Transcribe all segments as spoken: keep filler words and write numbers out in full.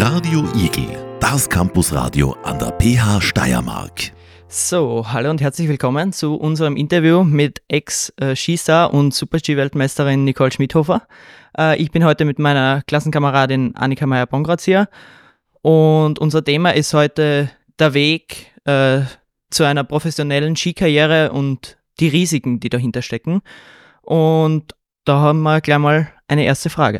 Radio I G, das Campusradio an der P H Steiermark. So, hallo und herzlich willkommen zu unserem Interview mit Ex-Skistar und Super-G-Weltmeisterin Nicole Schmidhofer. Ich bin heute mit meiner Klassenkameradin Annika Meyer-Bongratz hier und unser Thema ist heute der Weg äh, zu einer professionellen Skikarriere und die Risiken, die dahinter stecken. Und da haben wir gleich mal eine erste Frage.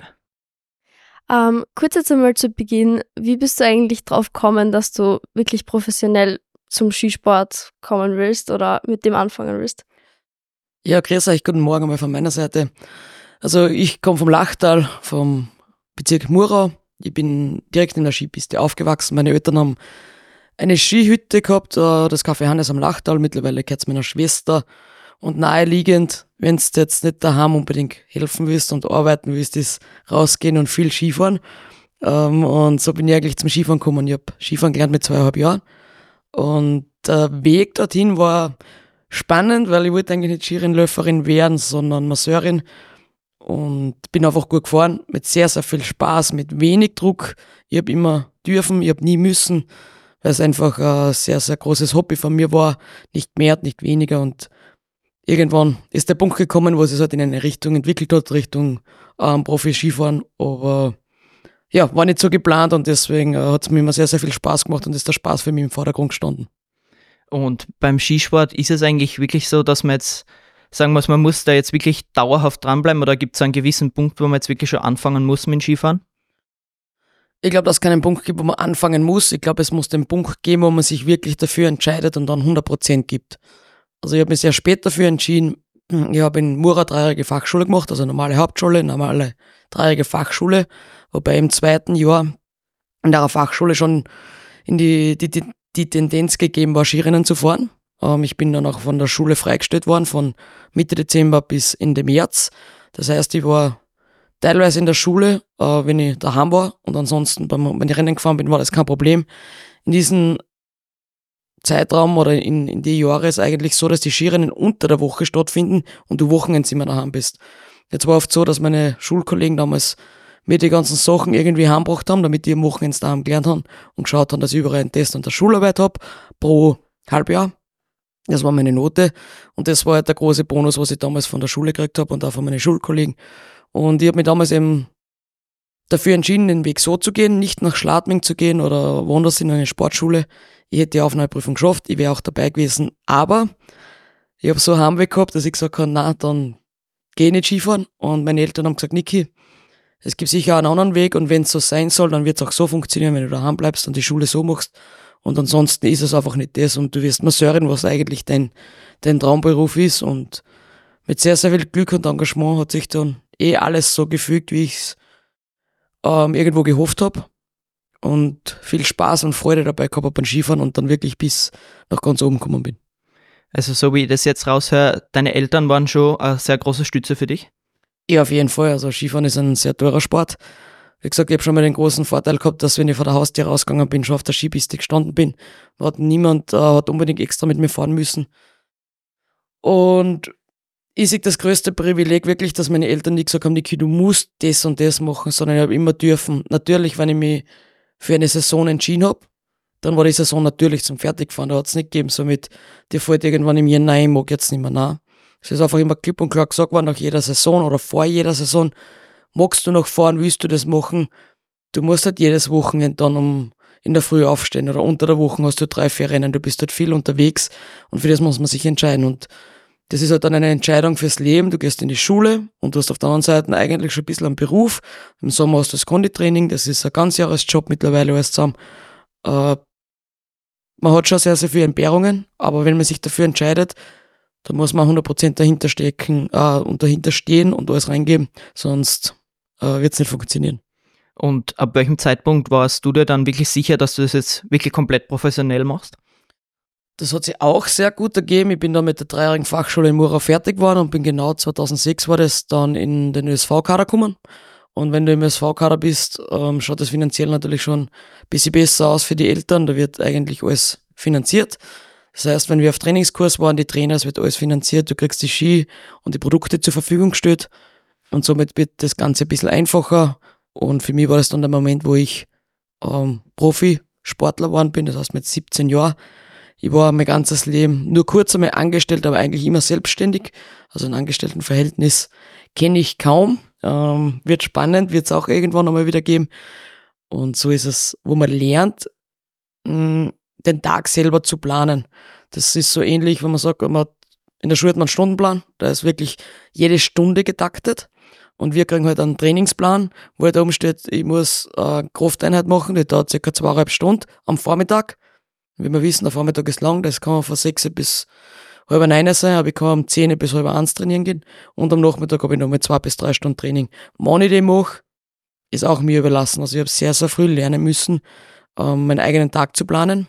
Ähm, kurz jetzt einmal zu Beginn, wie bist du eigentlich drauf gekommen, dass du wirklich professionell zum Skisport kommen willst oder mit dem anfangen willst? Ja, grüß euch, guten Morgen mal von meiner Seite. Also ich komme vom Lachtal, vom Bezirk Murau. Ich bin direkt in der Skipiste aufgewachsen. Meine Eltern haben eine Skihütte gehabt, das Café Hannes am Lachtal. Mittlerweile gehört es meiner Schwester. Und naheliegend, wenn du jetzt nicht daheim unbedingt helfen willst und arbeiten willst, ist rausgehen und viel Skifahren. Ähm, und so bin ich eigentlich zum Skifahren gekommen. Ich habe Skifahren gelernt mit zweieinhalb Jahren. Und der Weg dorthin war spannend, weil ich wollte eigentlich nicht Skirennläuferin werden, sondern Masseurin. Und bin einfach gut gefahren, mit sehr, sehr viel Spaß, mit wenig Druck. Ich habe immer dürfen, ich habe nie müssen, weil es einfach ein sehr, sehr großes Hobby von mir war. Nicht mehr, nicht weniger. Und irgendwann ist der Punkt gekommen, wo es sich halt in eine Richtung entwickelt hat, Richtung ähm, Profi-Skifahren. Aber ja, war nicht so geplant und deswegen äh, hat es mir immer sehr, sehr viel Spaß gemacht und ist der Spaß für mich im Vordergrund gestanden. Und beim Skisport ist es eigentlich wirklich so, dass man jetzt, sagen wir es, man muss da jetzt wirklich dauerhaft dranbleiben oder gibt es einen gewissen Punkt, wo man jetzt wirklich schon anfangen muss mit dem Skifahren? Ich glaube, dass es keinen Punkt gibt, wo man anfangen muss. Ich glaube, es muss den Punkt geben, wo man sich wirklich dafür entscheidet und dann hundert Prozent gibt. Also ich habe mich sehr spät dafür entschieden. Ich habe in Murau dreijährige Fachschule gemacht, also normale Hauptschule, normale dreijährige Fachschule, wobei im zweiten Jahr in der Fachschule schon in die, die, die, die Tendenz gegeben war, Skirennen zu fahren. Ähm, ich bin dann auch von der Schule freigestellt worden, von Mitte Dezember bis Ende März. Das heißt, ich war teilweise in der Schule, äh, wenn ich daheim war, und ansonsten, beim, wenn ich Rennen gefahren bin, war das kein Problem. In diesem Zeitraum oder in, in die Jahre ist eigentlich so, dass die Skirennen unter der Woche stattfinden und du Wochenends immer daheim bist. Jetzt war oft so, dass meine Schulkollegen damals mir die ganzen Sachen irgendwie heimgebracht haben, damit die am Wochenende daheim gelernt haben und geschaut haben, dass ich überall einen Test und eine Schularbeit habe pro Halbjahr. Das war meine Note und das war halt der große Bonus, was ich damals von der Schule gekriegt habe und auch von meinen Schulkollegen. Und ich habe mich damals eben dafür entschieden, den Weg so zu gehen, nicht nach Schladming zu gehen oder woanders in eine Sportschule. Ich hätte die Aufnahmeprüfung geschafft, ich wäre auch dabei gewesen, aber ich habe so einen Heimweg gehabt, dass ich gesagt habe, na, dann geh nicht Skifahren. Und meine Eltern haben gesagt, Niki, es gibt sicher einen anderen Weg und wenn es so sein soll, dann wird es auch so funktionieren, wenn du daheim bleibst und die Schule so machst. Und ansonsten ist es einfach nicht das und du wirst Masseurin, was eigentlich dein, dein Traumberuf ist. Und mit sehr, sehr viel Glück und Engagement hat sich dann eh alles so gefügt, wie ich es ähm, irgendwo gehofft habe. Und viel Spaß und Freude dabei gehabt habe beim Skifahren und dann wirklich bis nach ganz oben gekommen bin. Also so wie ich das jetzt raushöre, deine Eltern waren schon eine sehr große Stütze für dich? Ja, auf jeden Fall. Also Skifahren ist ein sehr teurer Sport. Wie gesagt, ich habe schon mal den großen Vorteil gehabt, dass wenn ich vor der Haustür rausgegangen bin, schon auf der Skipiste gestanden bin. Hat niemand äh, hat unbedingt extra mit mir fahren müssen. Und ich sehe das größte Privileg wirklich, dass meine Eltern nicht gesagt haben, Niki, du musst das und das machen, sondern ich habe immer dürfen. Natürlich, wenn ich mich für eine Saison entschieden habe, dann war die Saison natürlich zum Fertigfahren. Da hat es nicht gegeben, so mit, dir fällt irgendwann im Jahr, nein, ich mag jetzt nicht mehr, nein. Es ist einfach immer klipp und klar gesagt worden, nach jeder Saison oder vor jeder Saison, magst du noch fahren, willst du das machen? Du musst halt jedes Wochenende dann um in der Früh aufstehen oder unter der Woche hast du drei, vier Rennen, du bist halt viel unterwegs und für das muss man sich entscheiden. Und das ist halt dann eine Entscheidung fürs Leben. Du gehst in die Schule und du hast auf der anderen Seite eigentlich schon ein bisschen einen Beruf. Im Sommer hast du das Konditraining, das ist ein Ganzjahresjob mittlerweile alles zusammen. Äh, man hat schon sehr, sehr viele Entbehrungen, aber wenn man sich dafür entscheidet, dann muss man hundert Prozent dahinter stecken äh, und dahinter stehen und alles reingeben, sonst äh, wird es nicht funktionieren. Und ab welchem Zeitpunkt warst du dir dann wirklich sicher, dass du das jetzt wirklich komplett professionell machst? Das hat sich auch sehr gut ergeben. Ich bin dann mit der dreijährigen Fachschule in Murau fertig geworden und bin genau zweitausendsechs war das dann in den Ö S V-Kader gekommen. Und wenn du im Ö S V-Kader bist, ähm, schaut das finanziell natürlich schon ein bisschen besser aus für die Eltern. Da wird eigentlich alles finanziert. Das heißt, wenn wir auf Trainingskurs waren, die Trainer, es wird alles finanziert, du kriegst die Ski und die Produkte zur Verfügung gestellt und somit wird das Ganze ein bisschen einfacher und für mich war das dann der Moment, wo ich ähm, Profisportler geworden bin, das heißt mit siebzehn Jahren. Ich war mein ganzes Leben nur kurz einmal angestellt, aber eigentlich immer selbstständig. Also ein Angestelltenverhältnis kenne ich kaum. Ähm, wird spannend, wird es auch irgendwann einmal wieder geben. Und so ist es, wo man lernt, mh, den Tag selber zu planen. Das ist so ähnlich, wenn man sagt, man hat, in der Schule hat man einen Stundenplan, da ist wirklich jede Stunde getaktet. Und wir kriegen halt einen Trainingsplan, wo halt oben steht, ich muss eine Krafteinheit machen, die dauert circa zweieinhalb Stunden am Vormittag. Wie wir wissen, der Vormittag ist lang, das kann von sechs bis halb neun sein, aber ich kann um zehn bis halb eins trainieren gehen. Und am Nachmittag habe ich nochmal zwei bis drei Stunden Training. Wann ich den mache, ist auch mir überlassen. Also ich habe sehr, sehr früh lernen müssen, ähm, meinen eigenen Tag zu planen.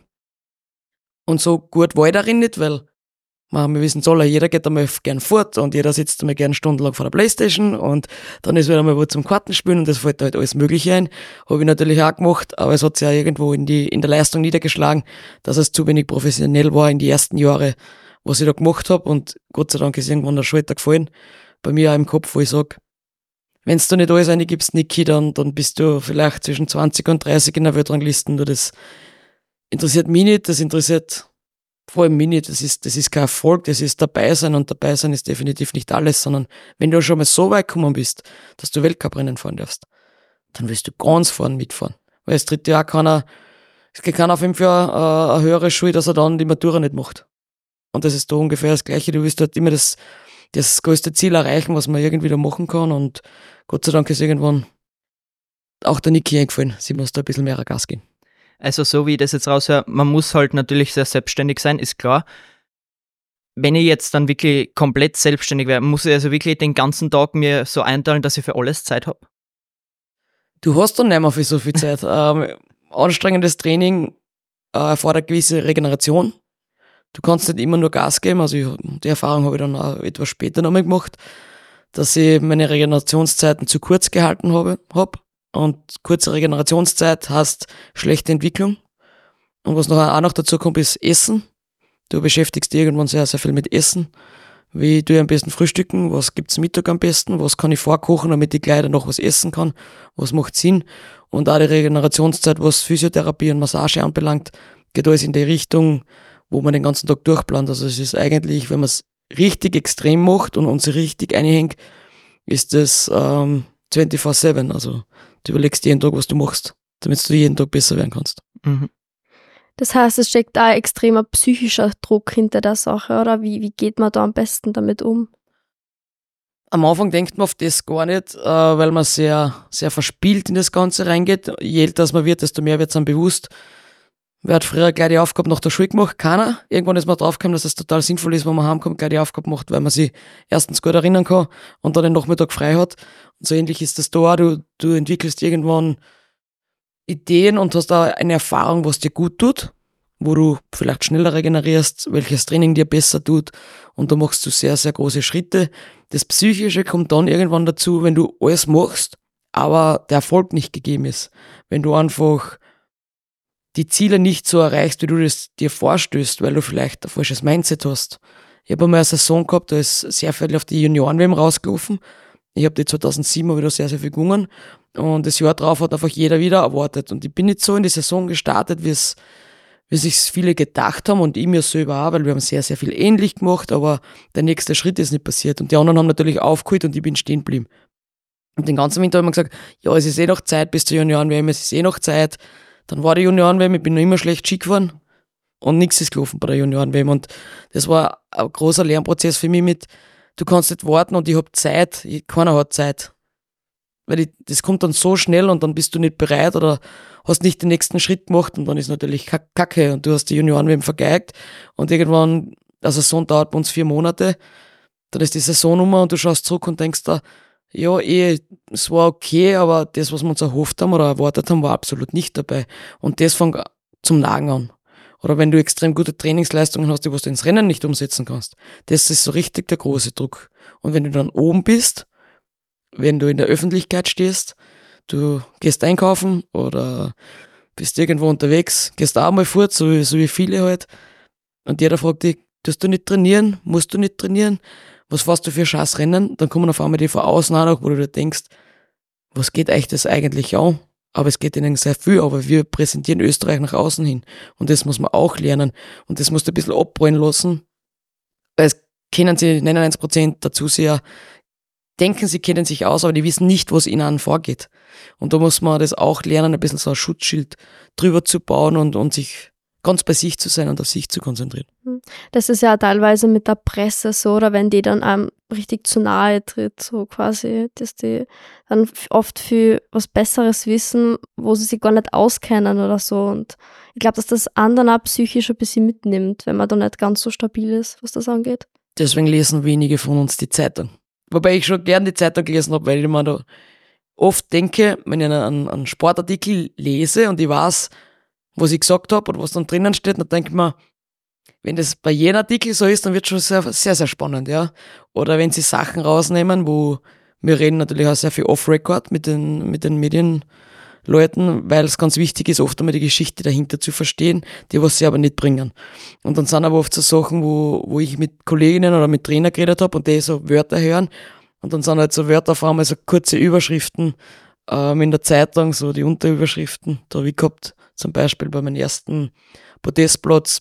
Und so gut war ich darin nicht, weil wir wissen es alle, jeder geht einmal gern fort und jeder sitzt einmal gern stundenlang vor der Playstation und dann ist wieder mal wo zum Kartenspielen und das fällt halt alles Mögliche ein. Habe ich natürlich auch gemacht, aber es hat sich ja irgendwo in, die, in der Leistung niedergeschlagen, dass es zu wenig professionell war in die ersten Jahre, was ich da gemacht habe, und Gott sei Dank ist irgendwann der Schalter gefallen, bei mir auch im Kopf, wo ich sage, wenn du nicht alles reingibst, Niki, dann, dann bist du vielleicht zwischen zwanzig und dreißig in der Weltrangliste, nur das interessiert mich nicht, das interessiert vor allem mich nicht, das ist, das ist kein Erfolg, das ist dabei sein, und dabei sein ist definitiv nicht alles, sondern wenn du schon mal so weit gekommen bist, dass du Weltcuprennen fahren darfst, dann willst du ganz vorne mitfahren. Weil das dritte Jahr kann er, es geht keiner fünf Jahre äh, eine höhere Schule, dass er dann die Matura nicht macht. Und das ist da ungefähr das Gleiche, du willst halt immer das, das größte Ziel erreichen, was man irgendwie da machen kann, und Gott sei Dank ist irgendwann auch der Niki eingefallen, sie muss da ein bisschen mehr Gas gehen. Also so wie ich das jetzt raushöre, man muss halt natürlich sehr selbstständig sein, ist klar. Wenn ich jetzt dann wirklich komplett selbstständig wäre, muss ich also wirklich den ganzen Tag mir so einteilen, dass ich für alles Zeit habe? Du hast dann nicht mehr für so viel Zeit. ähm, anstrengendes Training äh, erfordert gewisse Regeneration. Du kannst nicht immer nur Gas geben, also ich, die Erfahrung habe ich dann auch etwas später nochmal gemacht, dass ich meine Regenerationszeiten zu kurz gehalten habe. Hab. Und kurze Regenerationszeit heißt schlechte Entwicklung. Und was noch auch noch dazu kommt, ist Essen. Du beschäftigst dich irgendwann sehr, sehr viel mit Essen. Wie tue ich am besten frühstücken? Was gibt's Mittag am besten? Was kann ich vorkochen, damit ich gleich noch was essen kann? Was macht Sinn? Und auch die Regenerationszeit, was Physiotherapie und Massage anbelangt, geht alles in die Richtung, wo man den ganzen Tag durchplant. Also es ist eigentlich, wenn man es richtig extrem macht und uns richtig einhängt, ist das ähm, vierundzwanzig sieben. Also du überlegst jeden Tag, was du machst, damit du jeden Tag besser werden kannst. Mhm. Das heißt, es steckt da ein extremer psychischer Druck hinter der Sache, oder? Wie, wie geht man da am besten damit um? Am Anfang denkt man auf das gar nicht, äh, weil man sehr, sehr verspielt in das Ganze reingeht. Je älter man wird, desto mehr wird es einem bewusst. Wer hat früher gleich die Aufgabe nach der Schule gemacht? Keiner. Irgendwann ist man draufgekommen, dass es total sinnvoll ist, wenn man heimkommt, gleich die Aufgabe macht, weil man sich erstens gut erinnern kann und dann den Nachmittag frei hat. Und so ähnlich ist das da auch. Du, du entwickelst irgendwann Ideen und hast da eine Erfahrung, was dir gut tut, wo du vielleicht schneller regenerierst, welches Training dir besser tut, und da machst du sehr, sehr große Schritte. Das Psychische kommt dann irgendwann dazu, wenn du alles machst, aber der Erfolg nicht gegeben ist. Wenn du einfach die Ziele nicht so erreichst, wie du das dir vorstößt, weil du vielleicht ein falsches Mindset hast. Ich habe einmal eine Saison gehabt, da ist sehr viel auf die Junioren-W M rausgelaufen. Ich habe die zweitausendsieben wieder sehr, sehr viel gewonnen, und das Jahr drauf hat einfach jeder wieder erwartet. Und ich bin nicht so in die Saison gestartet, wie es wie sich viele gedacht haben, und ich mir selber auch, weil wir haben sehr, sehr viel ähnlich gemacht, aber der nächste Schritt ist nicht passiert. Und die anderen haben natürlich aufgeholt und ich bin stehen geblieben. Und den ganzen Winter habe ich mir gesagt, ja, es ist eh noch Zeit bis zur Junioren-W M, es ist eh noch Zeit. Dann war die Junioren-W M, ich bin noch immer schlecht Ski gefahren und nichts ist gelaufen bei der Junioren-W M. Und das war ein großer Lernprozess für mich mit, du kannst nicht warten und ich habe Zeit, ich, keiner hat Zeit. Weil ich, das kommt dann so schnell und dann bist du nicht bereit oder hast nicht den nächsten Schritt gemacht, und dann ist natürlich Kacke und du hast die Junioren-W M vergeigt und irgendwann, also Saison dauert bei uns vier Monate, dann ist die Saison um und du schaust zurück und denkst da, ja, eh, es war okay, aber das, was wir uns erhofft haben oder erwartet haben, war absolut nicht dabei. Und das fängt zum Nagen an. Oder wenn du extrem gute Trainingsleistungen hast, die was du ins Rennen nicht umsetzen kannst. Das ist so richtig der große Druck. Und wenn du dann oben bist, wenn du in der Öffentlichkeit stehst, du gehst einkaufen oder bist irgendwo unterwegs, gehst auch mal fort, so wie, so wie viele halt, und jeder fragt dich, tust du nicht trainieren, musst du nicht trainieren, was fährst du für Scheißrennen? Dann kommen auf einmal die von außen auch noch, wo du dir denkst, was geht euch das eigentlich an? aber es geht ihnen sehr viel, aber wir präsentieren Österreich nach außen hin. Und das muss man auch lernen. Und das musst du ein bisschen abrollen lassen. Weil es kennen sie neunundneunzig Prozent der Zuseher, denken, sie kennen sich aus, aber die wissen nicht, was ihnen vorgeht. Und da muss man das auch lernen, ein bisschen so ein Schutzschild drüber zu bauen und, und sich ganz bei sich zu sein und auf sich zu konzentrieren. Das ist ja teilweise mit der Presse so, oder wenn die dann einem richtig zu nahe tritt, so quasi, dass die dann oft viel was Besseres wissen, wo sie sich gar nicht auskennen oder so. Und ich glaube, dass das anderen auch psychisch ein bisschen mitnimmt, wenn man da nicht ganz so stabil ist, was das angeht. Deswegen lesen wenige von uns die Zeitung. Wobei ich schon gern die Zeitung gelesen habe, weil ich mir da oft denke, wenn ich einen, einen Sportartikel lese und ich weiß, was ich gesagt habe oder was dann drinnen steht, dann denke ich mir, wenn das bei jedem Artikel so ist, dann wird es schon sehr, sehr, sehr spannend, ja. Oder wenn sie Sachen rausnehmen, wo wir reden natürlich auch sehr viel off-record mit den, mit den Medienleuten, weil es ganz wichtig ist, oft einmal die Geschichte dahinter zu verstehen, die was sie aber nicht bringen. Und dann sind aber oft so Sachen, wo, wo ich mit Kolleginnen oder mit Trainern geredet habe und die so Wörter hören und dann sind halt so Wörter auf einmal so kurze Überschriften ähm, in der Zeitung, so die Unterüberschriften. Da habe ich gehabt, zum Beispiel bei meinem ersten Podestplatz,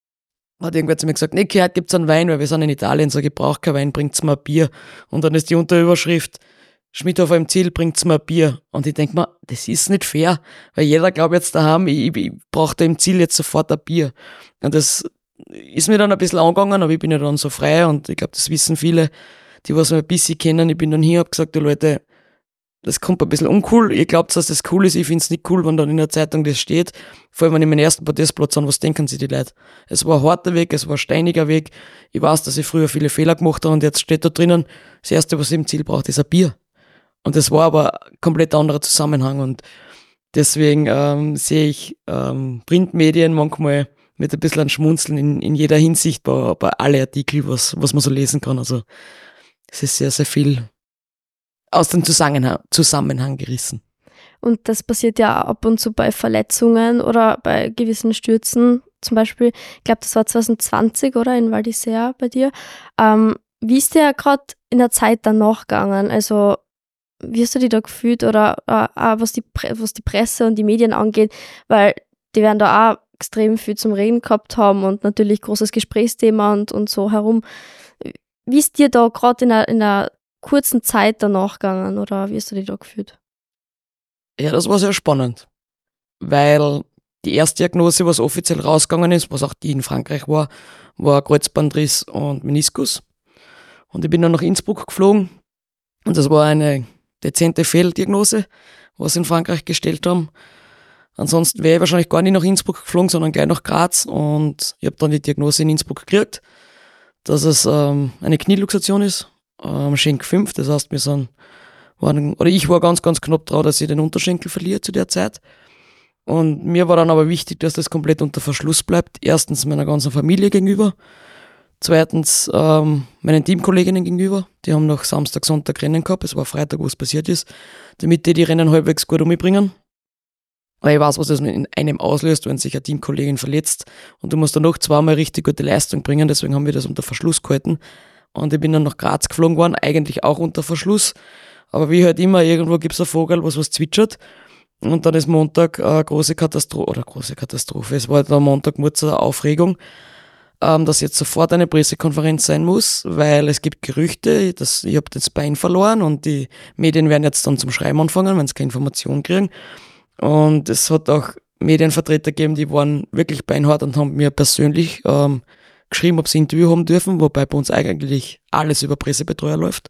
hat irgendwer zu mir gesagt, Niki, heute gibt's einen Wein, weil wir sind in Italien, sag ich, brauche kein Wein, bringt's mir ein Bier. Und dann ist die Unterüberschrift, Schmidhofer im Ziel, bringt's mir ein Bier. Und ich denk mir, das ist nicht fair, weil jeder glaubt jetzt daheim, ich, ich, ich brauche da im Ziel jetzt sofort ein Bier. Und das ist mir dann ein bisschen angegangen, aber ich bin ja dann so frei und ich glaube, das wissen viele, die was mich ein bisschen kennen. Ich bin dann hier, hab gesagt, du Leute, das kommt ein bisschen uncool. Ihr glaubt, dass das cool ist. Ich find's nicht cool, wenn dann in der Zeitung das steht. Vor allem, wenn ich meinen ersten Podestplatz an, was denken sie die Leute? Es war ein harter Weg, es war ein steiniger Weg. Ich weiß, dass ich früher viele Fehler gemacht habe und jetzt steht da drinnen, das Erste, was ich im Ziel braucht, ist ein Bier. Und das war aber ein komplett anderer Zusammenhang und deswegen ähm, sehe ich ähm, Printmedien manchmal mit ein bisschen ein Schmunzeln in, in jeder Hinsicht bei, bei alle Artikel, was, was man so lesen kann. Also es ist sehr, sehr viel aus dem Zusammenhang, Zusammenhang gerissen. Und das passiert ja ab und zu bei Verletzungen oder bei gewissen Stürzen. Zum Beispiel, ich glaube, das war zwanzig zwanzig, oder, in Val d'Isère bei dir. Ähm, wie ist dir gerade in der Zeit danach gegangen? Also, wie hast du dich da gefühlt oder äh, was, die was die Presse und die Medien angeht? Weil die werden da auch extrem viel zum Reden gehabt haben und natürlich großes Gesprächsthema und, und so herum. Wie ist dir da gerade in einer, in einer kurzen Zeit danach gegangen oder wie hast du dich da gefühlt? Ja, das war sehr spannend, weil die erste Diagnose, was offiziell rausgegangen ist, was auch die in Frankreich war, war Kreuzbandriss und Meniskus. Und ich bin dann nach Innsbruck geflogen und das war eine dezente Fehldiagnose, was sie in Frankreich gestellt haben. Ansonsten wäre ich wahrscheinlich gar nicht nach Innsbruck geflogen, sondern gleich nach Graz und ich habe dann die Diagnose in Innsbruck gekriegt, dass es ähm, eine Knieluxation ist. Am Schenk fünf, das heißt, wir sind, waren, oder ich war ganz, ganz knapp dran, dass ich den Unterschenkel verliere zu der Zeit. Und mir war dann aber wichtig, dass das komplett unter Verschluss bleibt. Erstens meiner ganzen Familie gegenüber. Zweitens ähm, meinen Teamkolleginnen gegenüber. Die haben noch Samstag, Sonntag Rennen gehabt. Es war Freitag, wo es passiert ist. Damit die die Rennen halbwegs gut umbringen. Weil ich weiß, was das in einem auslöst, wenn sich eine Teamkollegin verletzt. Und du musst dann noch zweimal richtig gute Leistung bringen. Deswegen haben wir das unter Verschluss gehalten. Und ich bin dann nach Graz geflogen worden, eigentlich auch unter Verschluss. Aber wie halt immer, irgendwo gibt's ein Vogel, was was zwitschert. Und dann ist Montag eine große Katastrophe, oder große Katastrophe, es war halt am Montag eine Aufregung, ähm, dass jetzt sofort eine Pressekonferenz sein muss, weil es gibt Gerüchte, dass ich habe das Bein verloren und die Medien werden jetzt dann zum Schreiben anfangen, wenn sie keine Information kriegen. Und es hat auch Medienvertreter gegeben, die waren wirklich beinhart und haben mir persönlich ähm, geschrieben, ob sie ein Interview haben dürfen, wobei bei uns eigentlich alles über Pressebetreuer läuft.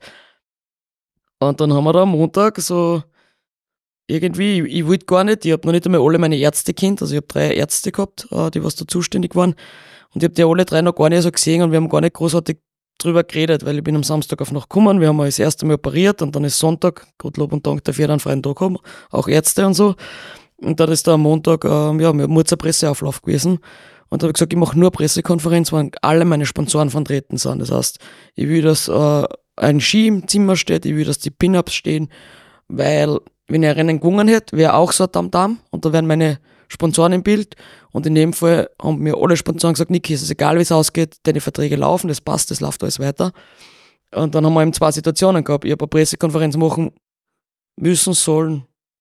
Und dann haben wir da am Montag so irgendwie, ich, ich wollte gar nicht, ich habe noch nicht einmal alle meine Ärzte kennt, also ich habe drei Ärzte gehabt, äh, die was da zuständig waren und ich habe die alle drei noch gar nicht so gesehen und wir haben gar nicht großartig drüber geredet, weil ich bin am Samstag auf Nacht gekommen, wir haben das erste Mal operiert und dann ist Sonntag, Gott Lob und Dank dafür, dann einen freien Tag haben, auch Ärzte und so. Und dann ist da am Montag, ähm, ja, mir muss ein Presseauflauf gewesen. Und da habe ich gesagt, ich mache nur eine Pressekonferenz, wo alle meine Sponsoren vertreten sind. Das heißt, ich will, dass äh, ein Ski im Zimmer steht, ich will, dass die Pin-Ups stehen, weil wenn ich ein Rennen gewonnen hätte, wäre auch so ein Tamtam und da wären meine Sponsoren im Bild. Und in dem Fall haben mir alle Sponsoren gesagt, Niki, es ist egal, wie es ausgeht, deine Verträge laufen, das passt, das läuft alles weiter. Und dann haben wir eben zwei Situationen gehabt. Ich habe eine Pressekonferenz machen müssen, sollen,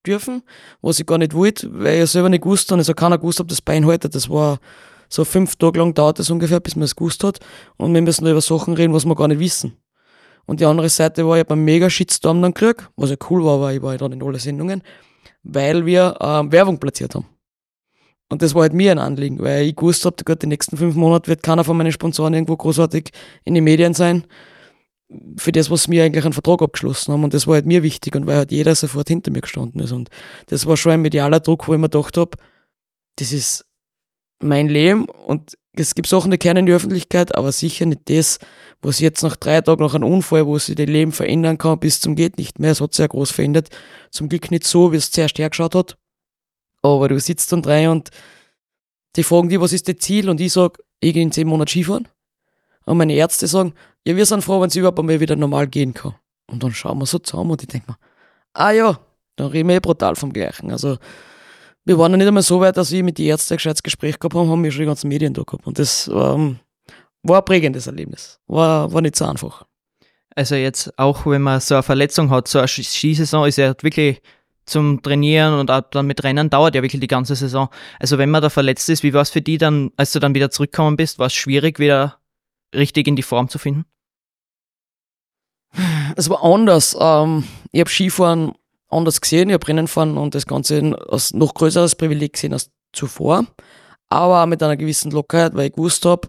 dürfen, was ich gar nicht wollte, weil ich selber nicht gewusst habe, also keiner gewusst habe, das Bein haltet. Das war so fünf Tage lang dauert das ungefähr, bis man es gewusst hat. Und wir müssen da über Sachen reden, was wir gar nicht wissen. Und die andere Seite war, ich habe einen mega Shitstorm dann gekriegt, was ja cool war, weil ich war ja dann in alle Sendungen, weil wir ähm, Werbung platziert haben. Und das war halt mir ein Anliegen, weil ich gewusst habe, die nächsten fünf Monate wird keiner von meinen Sponsoren irgendwo großartig in den Medien sein, für das, was wir eigentlich einen Vertrag abgeschlossen haben. Und das war halt mir wichtig und weil halt jeder sofort hinter mir gestanden ist. Und das war schon ein medialer Druck, wo ich mir gedacht habe, das ist mein Leben und es gibt Sachen, die kennen in die Öffentlichkeit, aber sicher nicht das, was jetzt nach drei Tagen nach einem Unfall, wo sich dein Leben verändern kann, bis zum geht nicht mehr. Es hat sehr groß verändert. Zum Glück nicht so, wie es zuerst hergeschaut hat. Aber du sitzt dann rein und die fragen dich, was ist dein Ziel? Und ich sage, ich gehe in zehn Monaten Skifahren. Und meine Ärzte sagen, ja, wir sind froh, wenn es überhaupt einmal wieder normal gehen kann. Und dann schauen wir so zusammen und ich denke mir, ah ja, dann reden wir eh brutal vom Gleichen. Also, wir waren ja nicht einmal so weit, dass ich mit den Ärzten ein gescheites Gespräch gehabt habe, haben wir schon die ganzen Medien da gehabt. Und das ähm, war ein prägendes Erlebnis. War, war nicht so einfach. Also jetzt auch, wenn man so eine Verletzung hat, so eine Skisaison ist ja wirklich zum Trainieren und auch dann mit Rennen dauert ja wirklich die ganze Saison. Also wenn man da verletzt ist, wie war es für dich dann, als du dann wieder zurückgekommen bist? War es schwierig, wieder richtig in die Form zu finden? Es war anders. Ähm, ich habe Skifahren anders gesehen, ich habe Rennenfahren und das Ganze als noch größeres Privileg gesehen als zuvor. Aber auch mit einer gewissen Lockerheit, weil ich gewusst habe,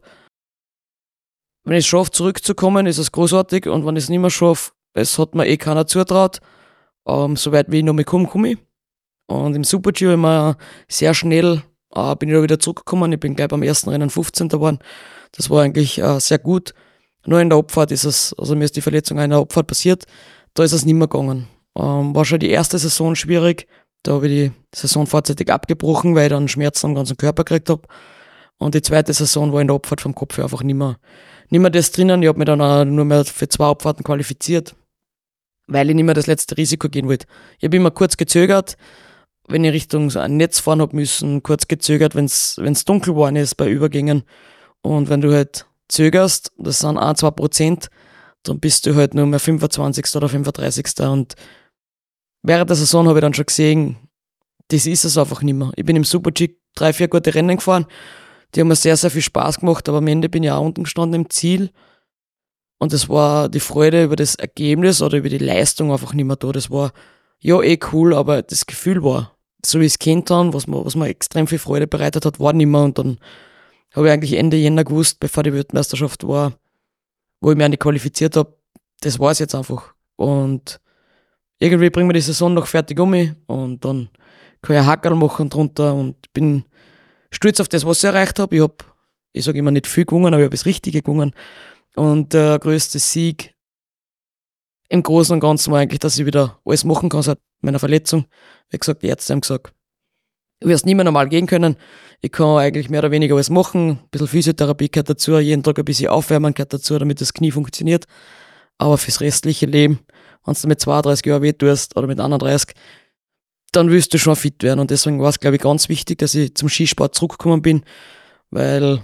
wenn ich es schaffe, zurückzukommen, ist es großartig und wenn ich es nicht mehr schaffe, es hat mir eh keiner zutraut. Ähm, Soweit wie ich noch mal komme, komme ich. Und im Super-G habe ich mir sehr schnell, äh, bin ich da wieder zurückgekommen. Ich bin gleich beim ersten Rennen fünfzehnter geworden. Das war eigentlich äh, sehr gut. Nur in der Abfahrt ist es, also mir ist die Verletzung in der Abfahrt passiert, da ist es nicht mehr gegangen. Ähm, war schon die erste Saison schwierig. Da habe ich die Saison vorzeitig abgebrochen, weil ich dann Schmerzen am ganzen Körper gekriegt habe. Und die zweite Saison war in der Abfahrt vom Kopf her einfach nicht mehr, nicht mehr das drinnen. Ich habe mich dann auch nur mehr für zwei Abfahrten qualifiziert, weil ich nicht mehr das letzte Risiko gehen wollte. Ich habe immer kurz gezögert, wenn ich Richtung so ein Netz fahren habe müssen, kurz gezögert, wenn es dunkel geworden ist bei Übergängen. Und wenn du halt zögerst, das sind ein, zwei Prozent, dann bist du halt nur mehr fünfundzwanzigster oder fünfunddreißigster Und während der Saison habe ich dann schon gesehen, das ist es einfach nicht mehr. Ich bin im Super-G drei, vier gute Rennen gefahren, die haben mir sehr, sehr viel Spaß gemacht, aber am Ende bin ich auch unten gestanden im Ziel. Und das war die Freude über das Ergebnis oder über die Leistung einfach nicht mehr da. Das war ja eh cool, aber das Gefühl war, so wie es kennt haben, was mir, was mir extrem viel Freude bereitet hat, war nicht mehr. Und dann habe ich eigentlich Ende Jänner gewusst, bevor die Weltmeisterschaft war, wo ich mich nicht qualifiziert habe, das war es jetzt einfach. Und irgendwie bringen wir die Saison noch fertig um mich und dann kann ich ein Hackerl machen drunter und bin stolz auf das, was ich erreicht habe. Ich habe, ich sage immer nicht viel gewonnen, aber ich habe das Richtige gewonnen. Und der größte Sieg im Großen und Ganzen war eigentlich, dass ich wieder alles machen kann seit meiner Verletzung. Wie gesagt, die Ärzte haben gesagt, du wirst nicht mehr normal gehen können. Ich kann eigentlich mehr oder weniger alles machen. Ein bisschen Physiotherapie gehört dazu, jeden Tag ein bisschen Aufwärmen gehört dazu, damit das Knie funktioniert. Aber fürs restliche Leben, wenn du mit zweiunddreißig Jahren weh tust oder mit einunddreißig, dann willst du schon fit werden. Und deswegen war es, glaube ich, ganz wichtig, dass ich zum Skisport zurückgekommen bin, weil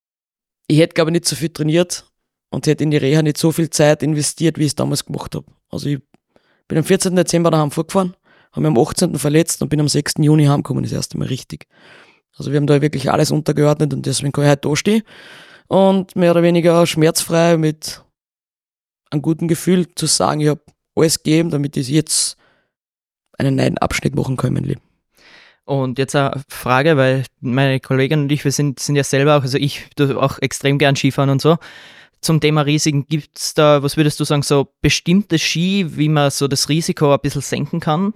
ich hätte, glaube ich, nicht so viel trainiert und hätte in die Reha nicht so viel Zeit investiert, wie ich es damals gemacht habe. Also ich bin am vierzehnten Dezember daheim vorgefahren, habe mich am achtzehnten verletzt und bin am sechsten Juni heimgekommen, das erste Mal richtig. Also wir haben da wirklich alles untergeordnet und deswegen kann ich heute da stehen und mehr oder weniger schmerzfrei mit einem guten Gefühl zu sagen, ich habe alles gegeben, damit ich jetzt einen neuen Abschnitt machen kann in meinem Leben. Und jetzt eine Frage, weil meine Kollegin und ich, wir sind, sind ja selber auch, also ich tue auch extrem gern Skifahren und so. Zum Thema Risiken, gibt es da, was würdest du sagen, so bestimmte Ski, wie man so das Risiko ein bisschen senken kann?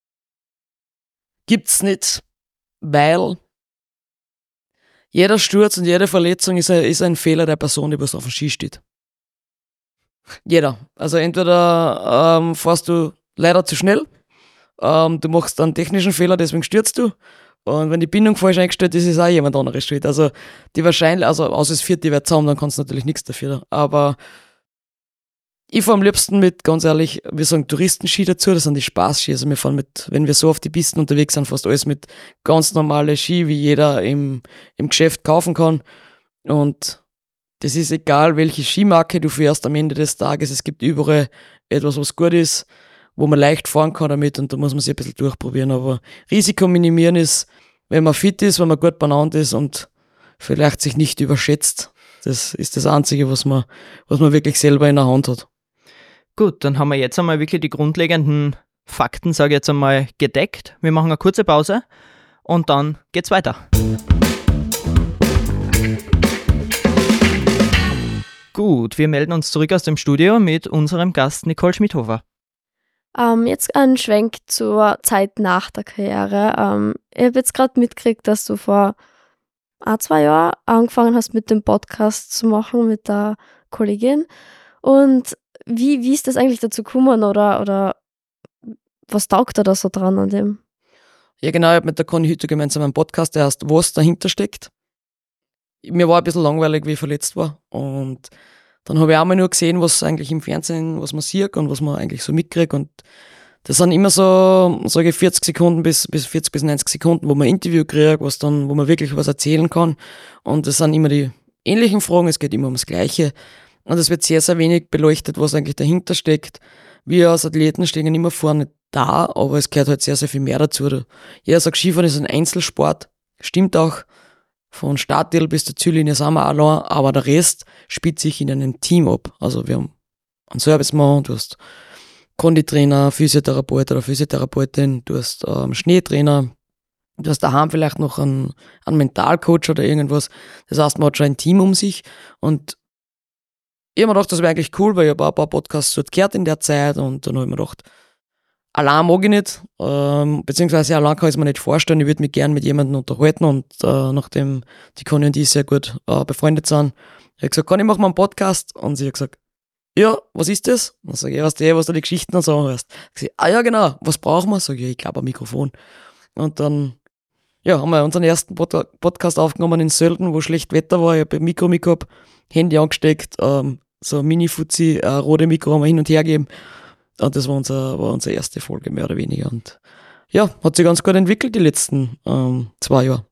Gibt's nicht, weil jeder Sturz und jede Verletzung ist ein, ist ein Fehler der Person, die was auf dem Ski steht. Jeder. Also entweder ähm, fährst du leider zu schnell, ähm, du machst einen technischen Fehler, deswegen stürzt du. Und wenn die Bindung falsch eingestellt ist, ist auch jemand anderes schuld. Also die wahrscheinlich, also außer es vierte wird zusammen, dann kannst du natürlich nichts dafür. Aber ich fahre am liebsten mit, ganz ehrlich, wir sagen Touristenski dazu, das sind die Spaßski. Also wir fahren mit, wenn wir so auf die Pisten unterwegs sind, fast alles mit ganz normalen Ski, wie jeder im, im Geschäft kaufen kann. Und das ist egal, welche Skimarke du fährst am Ende des Tages. Es gibt überall etwas, was gut ist. wo man leicht fahren kann damit und da muss man sich ein bisschen durchprobieren. Aber Risiko minimieren ist, wenn man fit ist, wenn man gut benannt ist und vielleicht sich nicht überschätzt. Das ist das Einzige, was man, was man wirklich selber in der Hand hat. Gut, dann haben wir jetzt einmal wirklich die grundlegenden Fakten, sage ich jetzt einmal, gedeckt. Wir machen eine kurze Pause und dann geht's weiter. Gut, wir melden uns zurück aus dem Studio mit unserem Gast Nicole Schmidhofer. Ähm, jetzt ein Schwenk zur Zeit nach der Karriere. Ähm, ich habe jetzt gerade mitgekriegt, dass du vor ein, zwei Jahren angefangen hast, mit dem Podcast zu machen mit der Kollegin. Und wie, wie ist das eigentlich dazu gekommen oder, oder was taugt dir da so dran an dem? Ja genau, ich habe mit der Conny Hütter gemeinsam einen Podcast, der heißt Was dahinter steckt. Mir war ein bisschen langweilig, wie ich verletzt war. Und dann habe ich auch mal nur gesehen, was eigentlich im Fernsehen, was man sieht und was man eigentlich so mitkriegt. Und das sind immer so, sage ich, vierzig Sekunden bis, bis vierzig bis neunzig Sekunden, wo man ein Interview kriegt, was dann, wo man wirklich was erzählen kann. Und das sind immer die ähnlichen Fragen, es geht immer ums Gleiche. Und es wird sehr, sehr wenig beleuchtet, was eigentlich dahinter steckt. Wir als Athleten stehen immer vorne da, aber es gehört halt sehr, sehr viel mehr dazu. Jeder sagt, Skifahren ist ein Einzelsport. Stimmt auch. Von Starttitel bis zur Ziellinie sind wir allein, aber der Rest spielt sich in einem Team ab. Also wir haben einen Servicemann, du hast Konditrainer, Physiotherapeut oder Physiotherapeutin, du hast ähm, Schneetrainer, du hast daheim vielleicht noch einen, einen Mentalcoach oder irgendwas. Das heißt, man hat schon ein Team um sich und ich habe mir gedacht, das wäre eigentlich cool, weil ich habe auch ein paar Podcasts dort gehört in der Zeit und dann habe ich mir gedacht, allein mag ich nicht, ähm, beziehungsweise allein kann ich es mir nicht vorstellen. Ich würde mich gerne mit jemandem unterhalten und äh, nachdem die Conny und ich sehr gut äh, befreundet sind, habe ich gesagt, Conny, mach mal einen Podcast. Und sie hat gesagt, ja, was ist das? Und dann sage ich, ja, weißt du, was du die Geschichten und so hörst. Sie, ah ja, genau, was brauchen wir? Sag ich, ja, ich glaube ein Mikrofon. Und dann ja, haben wir unseren ersten Pod- Podcast aufgenommen in Sölden, wo schlecht Wetter war. Ich habe ein Mikro mitgehabt, Handy angesteckt, ähm, so ein Mini-Fuzzi, ein rote Mikro haben wir hin und her gegeben. Und das war, unser, war unsere erste Folge, mehr oder weniger. Und ja, hat sich ganz gut entwickelt die letzten ähm, zwei Jahre.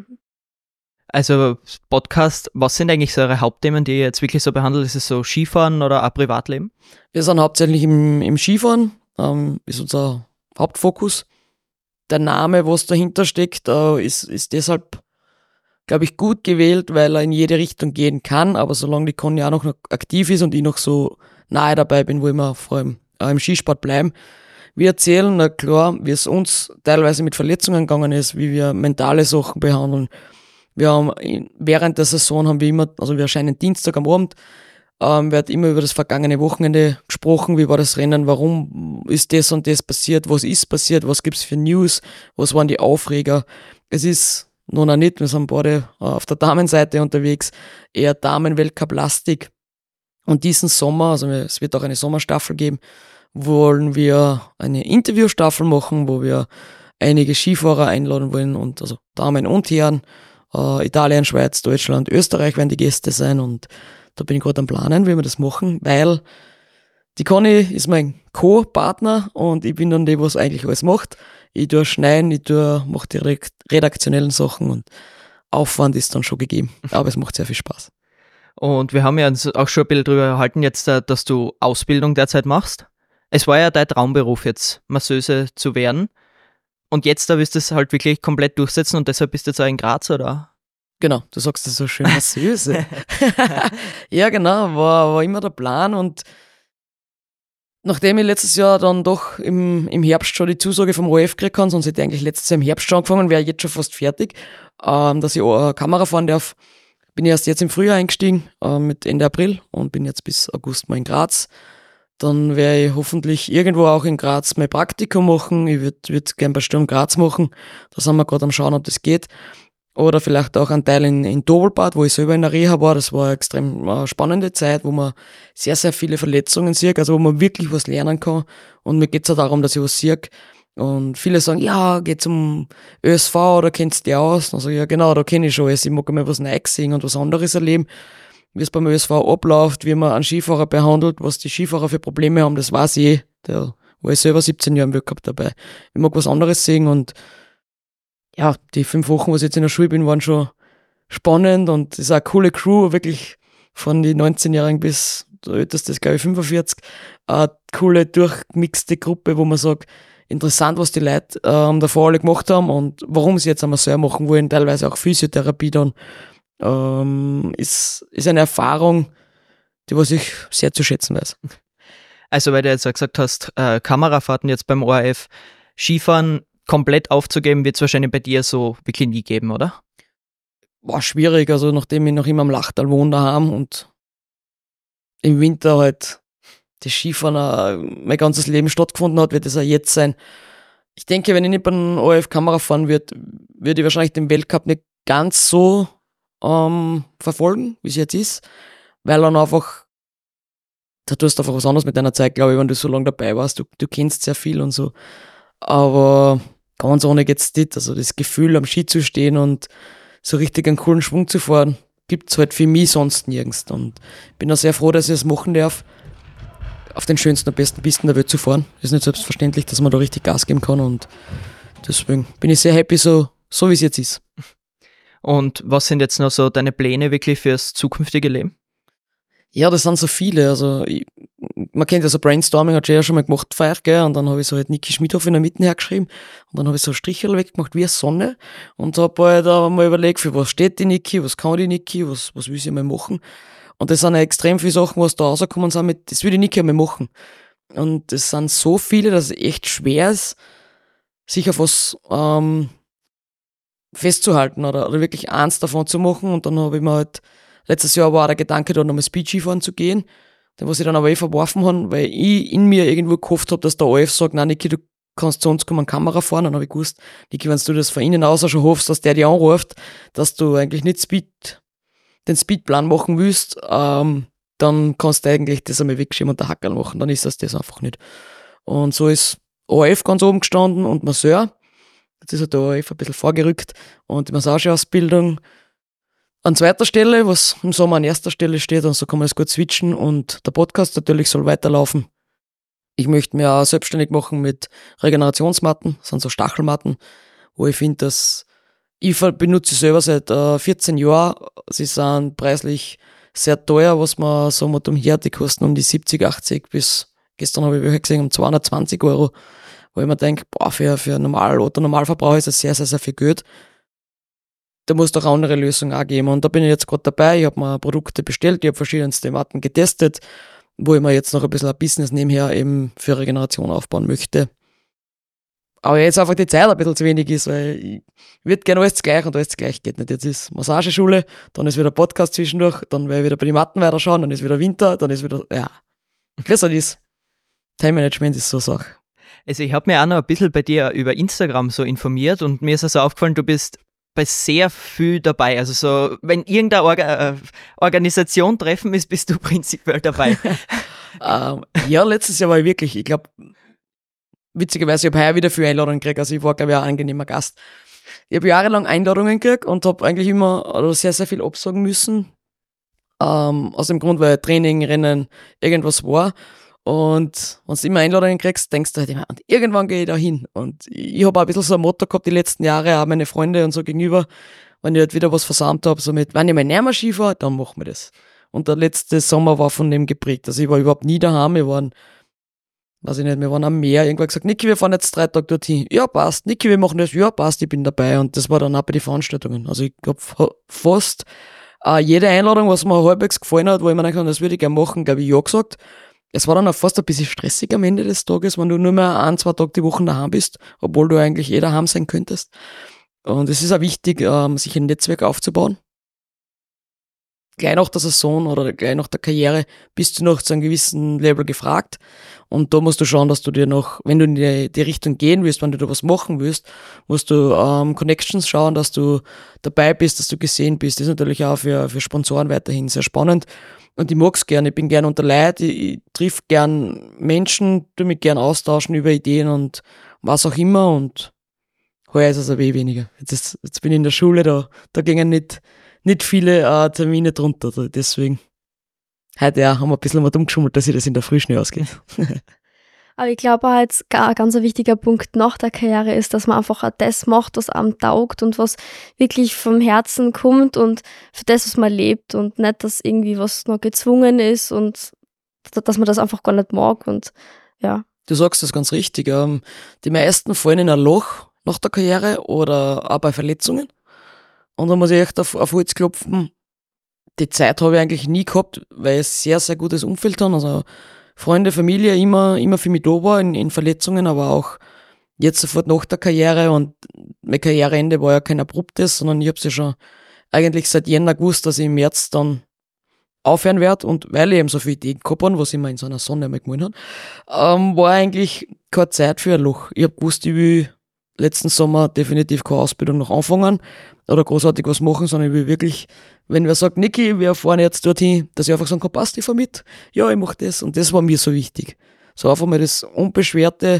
Also Podcast, was sind eigentlich so eure Hauptthemen, die ihr jetzt wirklich so behandelt? Ist es so Skifahren oder auch Privatleben? Wir sind hauptsächlich im, im Skifahren, ähm, ist unser Hauptfokus. Der Name, was dahinter steckt, äh, ist, ist deshalb, glaube ich, gut gewählt, weil er in jede Richtung gehen kann. Aber solange die Conny auch noch aktiv ist und ich noch so nahe dabei bin, wo wir vor allem äh, im Skisport bleiben, wir erzählen, na klar, wie es uns teilweise mit Verletzungen gegangen ist, wie wir mentale Sachen behandeln. Wir haben in, während der Saison haben wir immer, also wir erscheinen Dienstag am Abend, ähm, wird immer über das vergangene Wochenende gesprochen, wie war das Rennen, warum ist das und das passiert, was ist passiert, was gibt's für News, was waren die Aufreger. Es ist noch nicht, wir sind beide auf der Damenseite unterwegs, eher Damen-Weltcup-lastig. Und diesen Sommer, also es wird auch eine Sommerstaffel geben, wollen wir eine Interviewstaffel machen, wo wir einige Skifahrer einladen wollen, und also Damen und Herren, äh, Italien, Schweiz, Deutschland, Österreich werden die Gäste sein, und da bin ich gerade am Planen, wie wir das machen, weil die Conny ist mein Co-Partner und ich bin dann die, was eigentlich alles macht. Ich tue schneiden, ich tue, mache die redaktionellen Sachen und Aufwand ist dann schon gegeben, aber es macht sehr viel Spaß. Und wir haben ja uns auch schon ein bisschen drüber erhalten jetzt, dass du Ausbildung derzeit machst. Es war ja dein Traumberuf jetzt, Masseuse zu werden. Und jetzt da willst du es halt wirklich komplett durchsetzen und deshalb bist du jetzt auch in Graz, oder? Genau, du sagst das so schön, Masseuse. Ja, genau, war, war immer der Plan, und nachdem ich letztes Jahr dann doch im, im Herbst schon die Zusage vom O R F gekriegt habe, sonst hätte ich eigentlich letztes Jahr im Herbst schon angefangen, wäre jetzt schon fast fertig, ähm, dass ich auch Kamera fahren darf, bin ich erst jetzt im Frühjahr eingestiegen, äh, mit Ende April, und bin jetzt bis August mal in Graz. Dann werde ich hoffentlich irgendwo auch in Graz mein Praktikum machen. Ich würde würd gerne bei Sturm Graz machen. Da sind wir gerade am Schauen, ob das geht. Oder vielleicht auch einen Teil in, in Doppelbad, wo ich selber in der Reha war. Das war eine extrem äh, spannende Zeit, wo man sehr, sehr viele Verletzungen sieht, also wo man wirklich was lernen kann. Und mir geht es auch darum, dass ich was sehe. Und viele sagen, ja, geht's um Ö S V oder kennst du dich aus? Dann sage ich, ja genau, da kenne ich schon alles. Ich mag mal was Neues sehen und was anderes erleben. Wie es beim Ö S V abläuft, wie man einen Skifahrer behandelt, was die Skifahrer für Probleme haben, das weiß ich. Da war ich selber siebzehn Jahre im Weltcup dabei. Ich mag was anderes sehen, und ja, die fünf Wochen, wo ich jetzt in der Schule bin, waren schon spannend, und es ist eine coole Crew, wirklich von den neunzehnjährigen bis, der älteste ist, glaube ich, fünfundvierzig. Eine coole, durchgemixte Gruppe, wo man sagt, interessant, was die Leute ähm, davor alle gemacht haben und warum sie jetzt einmal Masseur machen wollen, teilweise auch Physiotherapie dann, ähm, ist, ist eine Erfahrung, die was ich sehr zu schätzen weiß. Also, weil du jetzt auch gesagt hast, äh, Kamerafahrten jetzt beim O R F, Skifahren komplett aufzugeben, wird es wahrscheinlich bei dir so wirklich nie geben, oder? War schwierig, also nachdem ich noch immer am Lachtal wohne daheim und im Winter halt das Skifahren auch mein ganzes Leben stattgefunden hat, wird es auch jetzt sein. Ich denke, wenn ich nicht beim O R F Kamera fahren würde, würde ich wahrscheinlich den Weltcup nicht ganz so ähm, verfolgen, wie es jetzt ist, weil dann einfach da tust du einfach was anderes mit deiner Zeit, glaube ich, wenn du so lange dabei warst. Du, du kennst sehr viel und so. Aber ganz ohne geht's nicht. Also das Gefühl, am Ski zu stehen und so richtig einen coolen Schwung zu fahren, gibt's halt für mich sonst nirgends. Und bin auch sehr froh, dass ich es machen darf, auf den schönsten und besten Pisten der Welt zu fahren. Ist nicht selbstverständlich, dass man da richtig Gas geben kann. Und deswegen bin ich sehr happy, so, so wie es jetzt ist. Und was sind jetzt noch so deine Pläne wirklich fürs zukünftige Leben? Ja, das sind so viele. Also ich, man kennt ja so Brainstorming, hat ja schon mal gemacht vorher, gell? Und dann habe ich so halt Niki Schmidhoff in der Mitte hergeschrieben und dann habe ich so Strichel weggemacht wie eine Sonne und habe halt mal überlegt, für was steht die Niki, was kann die Niki, was, was will sie mal machen. Und das sind ja extrem viele Sachen, was da rausgekommen sind mit, das will die Niki einmal machen. Und das sind so viele, dass es echt schwer ist, sich auf was ähm, festzuhalten oder, oder wirklich eins davon zu machen. Und dann habe ich mir halt letztes Jahr war auch der Gedanke, da nochmal Speed-Skifahren zu gehen, den was ich dann aber eh verworfen habe, weil ich in mir irgendwo gehofft habe, dass der O R F sagt, nein Niki, du kannst zu uns kommen, Kamera fahren. Dann habe ich gewusst, Niki, wenn du das von innen aus schon hoffst, dass der dich anruft, dass du eigentlich nicht Speed, den Speedplan machen willst, ähm, dann kannst du eigentlich das einmal wegschieben und der Hackerl machen, dann ist das das einfach nicht. Und so ist O R F ganz oben gestanden und Masseur. Jetzt ist halt der O R F ein bisschen vorgerückt und die Massageausbildung an zweiter Stelle, was im Sommer an erster Stelle steht, und so kann man das gut switchen und der Podcast natürlich soll weiterlaufen. Ich möchte mir auch selbstständig machen mit Regenerationsmatten, das sind so Stachelmatten, wo ich finde, dass ich benutze sie selber seit äh, vierzehn Jahren. Sie sind preislich sehr teuer, was man so mit umher, die kosten um die siebzig, achtzig bis, gestern habe ich welche gesehen, um zweihundertzwanzig Euro, wo ich mir denke, boah, für, für normal oder Normalverbraucher ist das sehr, sehr, sehr viel Geld. Da muss doch auch andere Lösungen auch geben. Und da bin ich jetzt gerade dabei. Ich habe mir Produkte bestellt, ich habe verschiedenste Matten getestet, wo ich mir jetzt noch ein bisschen ein Business nebenher eben für Regeneration aufbauen möchte. Aber jetzt einfach die Zeit ein bisschen zu wenig ist, weil ich würde gerne alles gleich und alles gleich geht nicht. Jetzt ist Massageschule, dann ist wieder Podcast zwischendurch, dann werde ich wieder bei den Matten weiterschauen, dann ist wieder Winter, dann ist wieder, ja, wie es halt ist. Time Management ist so eine Sache. Also ich habe mir auch noch ein bisschen bei dir über Instagram so informiert und mir ist also aufgefallen, du bist bei sehr viel dabei. Also so, wenn irgendeine Orga- äh, Organisation treffen ist, bist du prinzipiell dabei. ähm, ja, letztes Jahr war ich wirklich, ich glaube, witzigerweise, ich habe heuer wieder viele Einladungen gekriegt, also ich war, glaube ich, ein angenehmer Gast. Ich habe jahrelang Einladungen gekriegt und habe eigentlich immer also sehr, sehr viel absagen müssen. Ähm, aus dem Grund, weil Training, Rennen, irgendwas war. Und wenn du immer Einladungen kriegst, denkst du halt immer, und irgendwann gehe ich da hin. Und ich habe auch ein bisschen so ein Motto gehabt die letzten Jahre, auch meine Freunde und so gegenüber, wenn ich halt wieder was versammelt habe, so mit, wenn ich mal näher mal Ski fahre, dann machen wir das. Und der letzte Sommer war von dem geprägt. Also ich war überhaupt nie daheim, wir waren, weiß ich nicht, wir waren am Meer, irgendwann gesagt, Niki, wir fahren jetzt drei Tage dorthin. Ja, passt. Niki, wir machen das. Ja, passt, ich bin dabei. Und das war dann auch bei den Veranstaltungen. Also ich glaube fast äh, jede Einladung, was mir halbwegs gefallen hat, wo ich mir gedacht habe, das würde ich gerne machen, glaube ich, ja gesagt. Es war dann auch fast ein bisschen stressig am Ende des Tages, wenn du nur mehr ein, zwei Tage die Woche daheim bist, obwohl du eigentlich eh daheim sein könntest. Und es ist auch wichtig, ähm, sich ein Netzwerk aufzubauen. Gleich nach der Saison oder gleich nach der Karriere bist du noch zu einem gewissen Level gefragt. Und da musst du schauen, dass du dir noch, wenn du in die, die Richtung gehen willst, wenn du da was machen willst, musst du ähm, Connections schauen, dass du dabei bist, dass du gesehen bist. Das ist natürlich auch für, für Sponsoren weiterhin sehr spannend. Und ich mag's gern, ich bin gern unter Leuten, ich, ich triff gern Menschen, tu mich gern austauschen über Ideen und was auch immer. Und heuer ist es aber eh weniger. Jetzt, ist, jetzt bin ich in der Schule, da, da gingen nicht, nicht viele äh, Termine drunter. Deswegen heute ja, haben wir ein bisschen mal umgeschummelt, dass ich das in der Früh schnell ausgeht. Aber ich glaube auch jetzt ein ganz ein wichtiger Punkt nach der Karriere ist, dass man einfach auch das macht, was einem taugt und was wirklich vom Herzen kommt und für das, was man lebt und nicht, dass irgendwie was noch gezwungen ist und dass man das einfach gar nicht mag und ja. Du sagst das ganz richtig. Ähm, die meisten fallen in ein Loch nach der Karriere oder auch bei Verletzungen. Und da muss ich echt auf, auf Holz klopfen. Die Zeit habe ich eigentlich nie gehabt, weil ich ein sehr, sehr gutes Umfeld habe. Also Freunde, Familie immer, immer für mich da war in, in Verletzungen, aber auch jetzt sofort nach der Karriere. Und mein Karriereende war ja kein abruptes, sondern ich habe es ja schon eigentlich seit Jänner gewusst, dass ich im März dann aufhören werde. Und weil ich eben so viele Ideen gehabt habe, was ich mir in so einer Sonne mal gemalt habe, ähm, war eigentlich keine Zeit für ein Loch. Ich habe gewusst, ich will letzten Sommer definitiv keine Ausbildung noch anfangen oder großartig was machen, sondern ich will wirklich, wenn wer sagt, Niki, wir fahren jetzt dorthin, dass ich einfach sagen kann, passt, ich fahr mit. Ja, ich mach das. Und das war mir so wichtig. So einfach mal das unbeschwerte,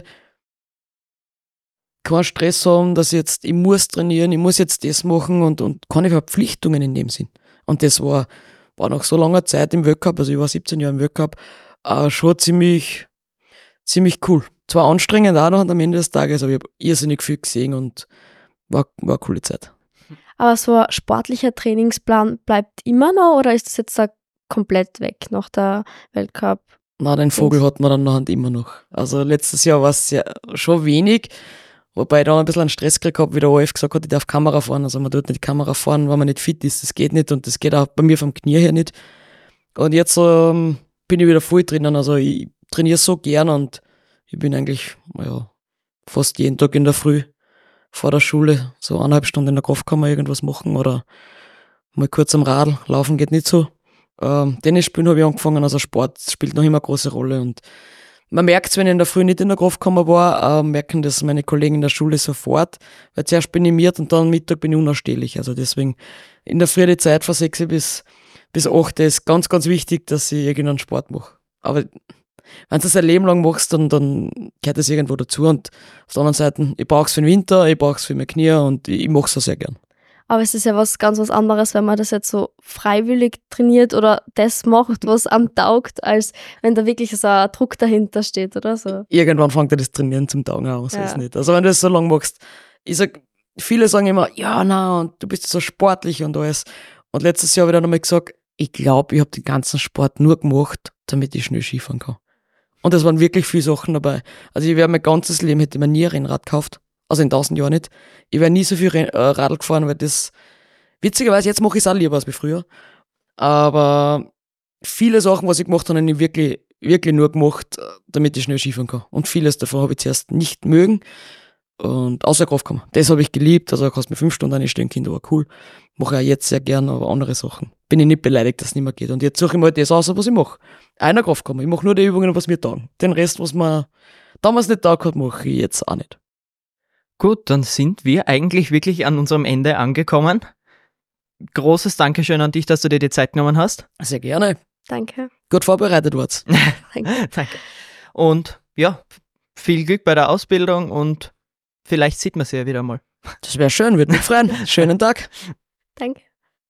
keinen Stress haben, dass ich jetzt, ich muss trainieren, ich muss jetzt das machen und, und keine Verpflichtungen in dem Sinn. Und das war, war nach so langer Zeit im Weltcup, also ich war siebzehn Jahre im Weltcup, äh, schon ziemlich, ziemlich cool. Zwar anstrengend auch noch am Ende des Tages, aber ich habe irrsinnig viel gesehen und war, war eine coole Zeit. Aber so ein sportlicher Trainingsplan bleibt immer noch oder ist das jetzt da komplett weg nach der Weltcup? Na, den Vogel hat man dann nachher immer noch. Also letztes Jahr war es ja schon wenig, wobei ich da ein bisschen einen Stress gekriegt habe, wie der O F gesagt hat, ich darf Kamera fahren. Also man tut nicht Kamera fahren, wenn man nicht fit ist. Das geht nicht und das geht auch bei mir vom Knie her nicht. Und jetzt ähm, bin ich wieder voll drinnen. Also ich trainiere so gern und ich bin eigentlich ja, fast jeden Tag in der Früh vor der Schule so eineinhalb Stunden in der Kraftkammer irgendwas machen oder mal kurz am Radl. Laufen geht nicht so. Ähm, Tennis spielen habe ich angefangen, also Sport spielt noch immer eine große Rolle und man merkt es, wenn ich in der Früh nicht in der Kraftkammer war, äh, merken das meine Kollegen in der Schule sofort, weil zuerst bin ich miert und dann am Mittag bin ich unausstehlich. Also deswegen in der Früh die Zeit von sechs bis, bis acht ist ganz, ganz wichtig, dass ich irgendeinen Sport mache. Aber wenn du das ein Leben lang machst, dann, dann gehört das irgendwo dazu. Und auf der anderen Seite, ich brauche es für den Winter, ich brauche es für meine Knie und ich, ich mache es auch sehr gern. Aber es ist ja was ganz was anderes, wenn man das jetzt so freiwillig trainiert oder das macht, was am taugt, als wenn da wirklich so ein Druck dahinter steht oder so. Irgendwann fängt dir das Trainieren zum Taugen an, so Ja. ist nicht. Also wenn du das so lange machst, ich sag, viele sagen immer, ja, na, und du bist so sportlich und alles. Und letztes Jahr habe ich dann einmal gesagt, ich glaube, ich habe den ganzen Sport nur gemacht, damit ich schnell Skifahren kann. Und es waren wirklich viele Sachen dabei. Also ich wäre mein ganzes Leben, hätte mir nie ein Rennrad gekauft. Also in tausend Jahren nicht. Ich wäre nie so viel Ren- äh, Radl gefahren, weil das, witzigerweise, jetzt mache ich es auch lieber als wie früher. Aber viele Sachen, was ich gemacht habe, habe ich wirklich, wirklich nur gemacht, damit ich schnell Skifahren kann. Und vieles davon habe ich zuerst nicht mögen. Und außer Kraftkammer. Das habe ich geliebt. Also da kannst du mir fünf Stunden einstellen, Kinder, war cool. Mache ich auch jetzt sehr gern, aber andere Sachen. Bin ich nicht beleidigt, dass es nicht mehr geht. Und jetzt suche ich mal das aus, was ich mache. Einer Kraftkammer. Ich mache nur die Übungen, was mir taugen. Den Rest, was mir damals nicht taugt hat, mache ich jetzt auch nicht. Gut, dann sind wir eigentlich wirklich an unserem Ende angekommen. Großes Dankeschön an dich, dass du dir die Zeit genommen hast. Sehr gerne. Danke. Gut vorbereitet war's. Danke. Danke. Und ja, viel Glück bei der Ausbildung und vielleicht sieht man sie ja wieder mal. Das wäre schön, würde mich freuen. Schönen Tag. Danke.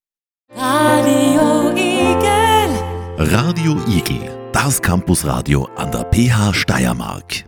Radio Igel. Radio Igel, das Campusradio an der P H Steiermark.